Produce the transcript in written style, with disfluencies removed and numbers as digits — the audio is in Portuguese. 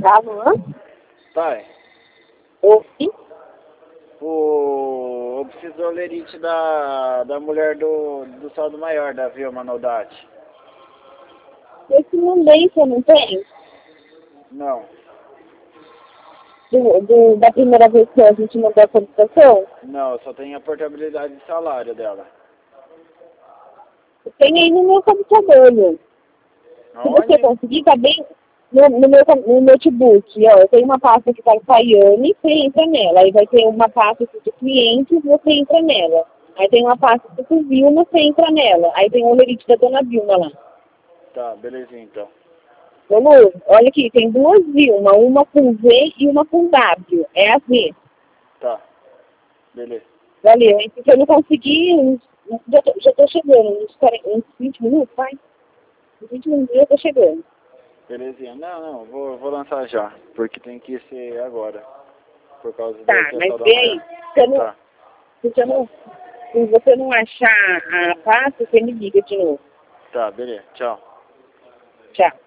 Alô? Pai, Oi? eu preciso do olerite da mulher do saldo maior, da Vilma Nodati. Eu te mandei, você não tem? Não, Da primeira vez que a gente mandou a solicitação? não, só tem a portabilidade de salário dela. Tem aí no meu computador, Lu. Se você Aonde? conseguir, tá bem no notebook, ó. Eu tenho uma pasta que tá com a Yane, você entra nela. Aí vai ter uma pasta de clientes, você entra nela. Aí tem uma pasta de Vilma, você entra nela. Aí tem o olerite da dona Vilma lá. Tá, belezinha então. Ô, Lu, olha aqui, tem duas Vilma, uma com V e uma com W. É a V. Tá, beleza. Valeu, hein? Se eu não conseguir, já tô chegando, uns 20 minutos, vai? Uns 20 minutos eu tô chegando. Belezinha. Não, vou lançar já, porque tem que ser agora, por causa Tá, da mas questão da vê aí, manhã. Tá, se você não achar a pasta, você me liga de novo. tá, beleza. Tchau. Tchau.